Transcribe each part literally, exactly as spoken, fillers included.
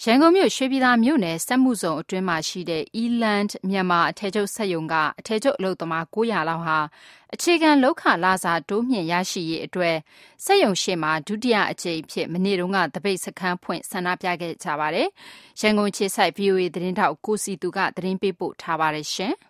ရန်ကုန်မြို့ရွှေပြည်သာမြို့နယ်စက်မှုဇုံအတွင်းမှာရှိတဲ့ Eland မြန်မာအထည်ချုပ်စက်ရုံကအထည်ချုပ်အလုပ်သမား၉၀၀လောက်ဟာအခြေခံလုပ်ခလစာတိုးမြှင့်ရရှိရေးအတွက်စက်ရုံရှေ့မှာဒုတိယအကြိမ်အဖြစ်မနေ့တုန်းကသပိတ်စခန်းဖွင့်ဆန္ဒပြခဲ့ကြပါတယ်။ရန်ကုန်ခြေစိုက် ဗွီအိုအေသတင်းထောက်ကိုစီသူကသတင်းပေးပို့ထားပါတယ်ရှင်။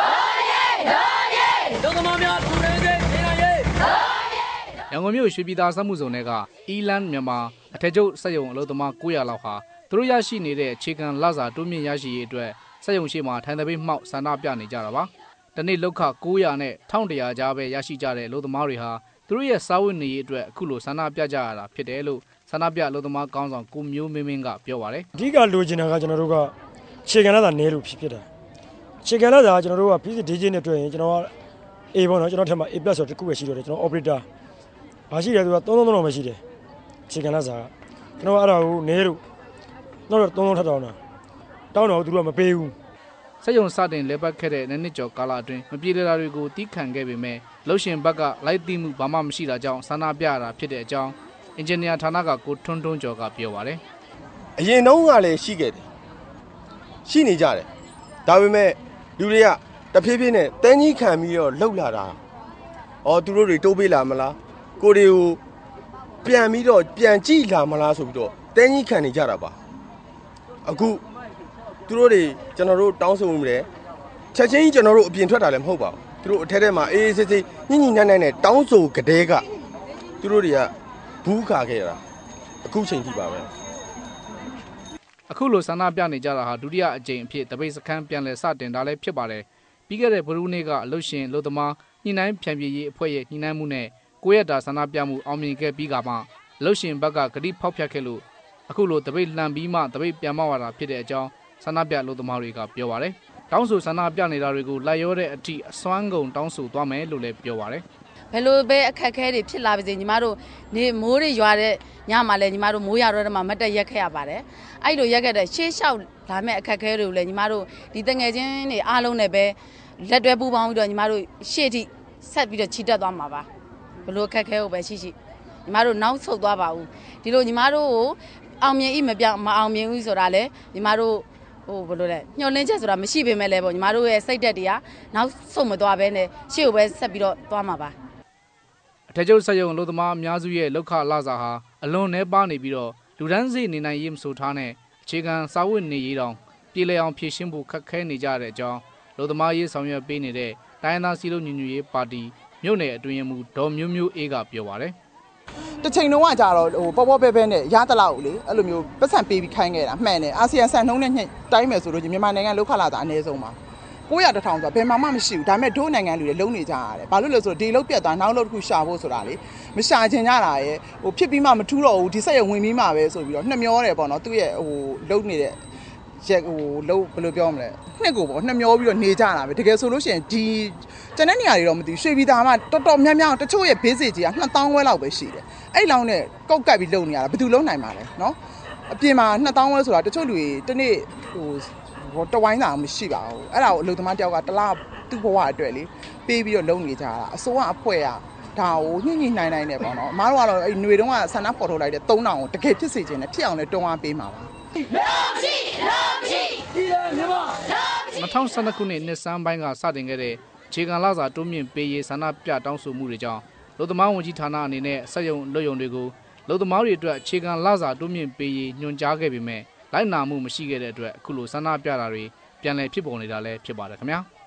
လုပ်သမားများသူရဲတွေနေနိုင်ရေးရန်ကုန်မြို့ရွှေပြည်သာစက်မှုဇုံတွေက Eland မြန်မာအထည်ချုပ်စက်ရုံအလုပ်သမား၉၀၀လောက်ဟာသူတို့ရရှိနေတဲ့အခြေခံလစာတိုးမြင့်ရရှိရေးအတွက်စက်ရုံရှိမှာထိုင်သပိတ်မှောက်ဆန္ဒပြနေကြတာပါ။တနေ့လောက်ခ၉၀၀နဲ့၁၁၀၀ကြားပဲရရှိကြတဲ့အလုပ်သမားတွေဟာသူတို့ရဲ့စားဝတ်နေရေးအတွက်အခုလိုဆန္ဒပြကြရတာဖြစ်တယ်လို့ဆန္ဒပြအလုပ်သမားကောင်းဆောင်ကိုမျိုးမင်းမင်းကပြောပါတယ်။အဓိကလိုချင်တာကကျွန်တော်တို့ကခြေခံလစာနည်းလို့ဖြစ်ဖြစ်တာ။ခြေခံလစာကျွန်တော်တို့က P C D J နဲ့တွေ့ရင်ကျွန်တော်က A ပေါ့နော်ကျွန်တော်ထက်မှာ A+ ဆိုတခုပဲရှိတော့တယ်ကျွန်တော် operator ဘာရှိတယ်ဆိုတာသုံးသုံးသုံးတော့မရှိတယ်။ခြေခံလစာကျွန်တော်အဲ့ဒါကိုနည်းလို့နောက်တော့သုံးသုံးထပ်တောင်းတာတောင်းတော့သူတို့ကမပေးဘူးစက်ရုံစတင်လဲပတ်ခဲ့တဲ့နှစ်ကျော်ကာလအတွင်းမပြေလည်တာတွေကိုတီးခံခဲ့ပေမဲ့လှုပ်ရှင်ဘက်ကလိုက်သိမှုဘာမှမရှိတာကြောင့်ဆန္ဒပြရတာဖြစ်တဲ့အကြောင်းအင်ဂျင်နီယာဌာနကကိုထွန်းထွန်းကျော်ကပြောပါတယ်အရင်တုန်းကလည်းရှိခဲ့တယ်ရှိနေကြတယ်ဒါပေမဲ့လူတွေကတဖြည်းဖြည်းနဲ့တန်းကြီးခံပြီးတော့လှုပ်လာတာအော်သူတို့တွေတိုးပေးလာမလားကိုတွေကိုပြန်ပြီးတော့ပြန်ကြည့်လာမလားဆိုပြီးတော့တန်းကြီးခံနေကြတာပါအခုသူတို့တွေကျွန်တော်တို့တောင်းဆိုမှုတယ်ချက်ချင်းကျွန်တော်တို့အပြင်ထွက်တာလည်းမဟုတ်ပါဘူးသူတို့အထက်ထဲမှာအေးအေးဆေးဆေးညှိညှိနှိုင်းနှိုင်းနဲ့တောင်းဆိုကြတဲ့ကသူတို့တွေကဘူးခါခဲ့ရတာအခုချိန်ထိပါပဲအခုလိုဆန္ဒပြနေကြတာဟာဒုတိယအကြိမ်အဖြစ်တပိတ်စခန်းပြန်လည်စတင်တာလည်းဖြစ်ပါတယ်ပြီးခဲ့တဲ့ဗုဒ္ဓဟူးနေ့ကအလုပ်ရှင်လုပ်သမားညှိနှိုင်းဖြန့်ပြေးရေးအဖွဲ့ရဲ့ညှိနှိုင်းမှုနဲ့ကိုရက်တာဆန္ဒပြမှုအောင်မြင်ခဲ့ပြီးကမှအလုပ်ရှင်ဘက်ကဂတိဖောက်ဖျက်ခဲ့လို့အခုလိုတပိတ်လှန်ပြီးမှတပိတ်ပြန်မဝတာဖြစ်တဲ့အကြောင်းဆန္ဒပြလုပ်သမားတွေကပြောပါတယ်တောင်းဆိုဆန္ဒပြနေတာတွေကိုလိုက်ရောတဲ့အထိအစွမ်းကုန်တောင်းဆိုသွားမယ်လို့လည်းပြောပါတယ်ဘယ်လိုပဲအခက်အခဲတွေဖြစ်လာပါစေညီမတို့နေမိုးတွေရွာတဲ့ညမှာလည်းညီမတို့မိုးရွာတော့မှမတ်တက်ရက်ခဲ့ရပါတယ်အဲ့လိုရက်ခဲ့တဲ့ရှေးလျှောက်လာမဲ့အခက်အခဲတွေကိုလည်းညီမတို့ဒီတငယ်ချင်းတွေအားလုံးနဲ့ပဲလက်တွဲပူးပေါင်းပြီးတော့ညီမတို့ရှေ့ထိဆက်ပြီးတော့ချီတက်သွားမှာပါဘယ်လိုအခက်အခဲကိုပဲရှိရှိညီမတို့နောက်ဆုတ်သွားပါဘူးဒီလိုညီမတို့ကိုအောင်မြင်ဤမပြောင်းမအောင်မြင်ဘူးဆိုတာလေညီမတို့ဟိုဘယ်လိုလဲညှို့လင်းချက်ဆိုတာမရှိပေမဲ့လည်းပေါ့ညီမတို့ရဲ့စိတ်သက်တွေကနောက်ဆုံးမသွားဘဲနဲ့ရှေ့ကိုပဲဆက်ပြီးတော့သွားမှာပါအထည်ချုပ်စက်ရုံအလုပ်သမားအများစုရဲ့လောက်ခလစာဟာအလွန်နှဲပါနေပြီးတော့လူဒန်းစေနေနိုင်ရေးမဆိုထားနဲ့အခြေခံစာဝတ်နေရေးတောင်ပြည်လည်အောင်ဖြည့်ရှင်းဖို့ခက်ခဲနေကြတဲ့အကြောင်းအလုပ်သမားရေးဆောင်ရွက်ပေးနေတဲ့တိုင်းဒေသစီလုံးညီညွတ်ရေးပါတီမြို့နယ်အတွင်းရေးမှူးဒေါ်မျိုးမျိုးအေးကပြောပါတယ်တချိန်လုံးကကြတော့ဟိုပေါ်ပေါ်ပဲပဲနဲ့ရတလောက်လေအဲ့လိုမျိုးပတ်စံပေးပြီးခိုင်းခဲ့တာမှန်တယ်အာဆီယံစံနှုန်းနဲ့ညှိတိုင်းမယ်ဆိုလို့မြန်မာနိုင်ငံလောက်ခလာတာအနည်းဆုံးပါ၉၀၀တစ်ထောင်ဆိုတော့ဘယ်မှမှမရှိဘူးဒါပေမဲ့ဒို့နိုင်ငံလူတွေလုံးနေကြရတယ်ဘာလို့လဲဆိုတော့ဒီလောက်ပြတ်သွားနောက်လောက်တစ်ခုရှာဖို့ဆိုတာလေမရှာချင်ကြတာရဲ့ဟိုဖြစ်ပြီးမှမထူးတော့ဘူးဒီဆက်ရဝင်ပြီးမှပဲဆိုပြီးတော့နှမျောတယ်ပေါ့နော်သူ့ရဲ့ဟိုလုံးနေတဲ့ရက်ဟိုလုံးဘယ်လိုပြောမလဲနှစ်ကိုပေါ့နှမျောပြီးတော့နေကြတာပဲတကယ်ဆိုလို့ရှိရင်ဒီကျန်တဲ့နေရာတွေတော့မသိဘူးရွှေပြည်သာမှာတော်တော်များများတချို့ရဲ့ basic ကြီးကနှစ်သောင်းခွဲလောက်ပဲရှိတယ်အဲ့လောင်းနဲ့ကောက်ကပ်ပြီးလုံနေရတာဘယ်သူလုံနိုင်မှာလဲနော်အပြင်မှာနှစ်သောင်းခွဲဆိုတာတချို့လူတွေတနေ့ဟိုဟိုတဝိုင်းစာမရှိပါဘူးအဲ့ဒါကိုအလုပ်သမားတယောက်ကတလားသူ့ဘဝအတွက်လေပေးပြီးတော့လုံနေကြတာအစိုးရအဖွဲ့ကဒါကိုညှိညှိနှိုင်းနှိုင်းနေပေါ့နော်အမားတို့ကတော့အဲ့ຫນွေတုန်းကဆန္ဒဖော်ထုတ်လိုက်တဲ့သုံးတောင်ကိုတကယ်ဖြစ်စေချင်တယ်ဖြစ်အောင်လဲတွန်းအားပေးမှာပါလုံးရှိလုံးရှိဒီရမြန်မာ၂၀၁၂ခုနှစ်နှစ်စန်းပိုင်းကစတင်ခဲ့တဲ့ခြေခံလစာတိုးမြင့်ပေးရေးဆန္ဒပြတောင်းဆိုမှုတွေကြောင့်လူသမားဝန်ကြီးဌာနအနေနဲ့စက်ရုံလုပ်ရုံတွေကိုလူသမားတွေအတွက်ခြေခံလစာတိုးမြင့်ပေးရေးညွှန်ကြားခဲ့ပေမဲ့လိုက်နာမှုမရှိခဲ့တဲ့အတွက်အခုလိုဆန္ဒပြတာတွေပြန်လည်ဖြစ်ပေါ်နေတာလည်းဖြစ်ပါတယ်ခင်ဗျာ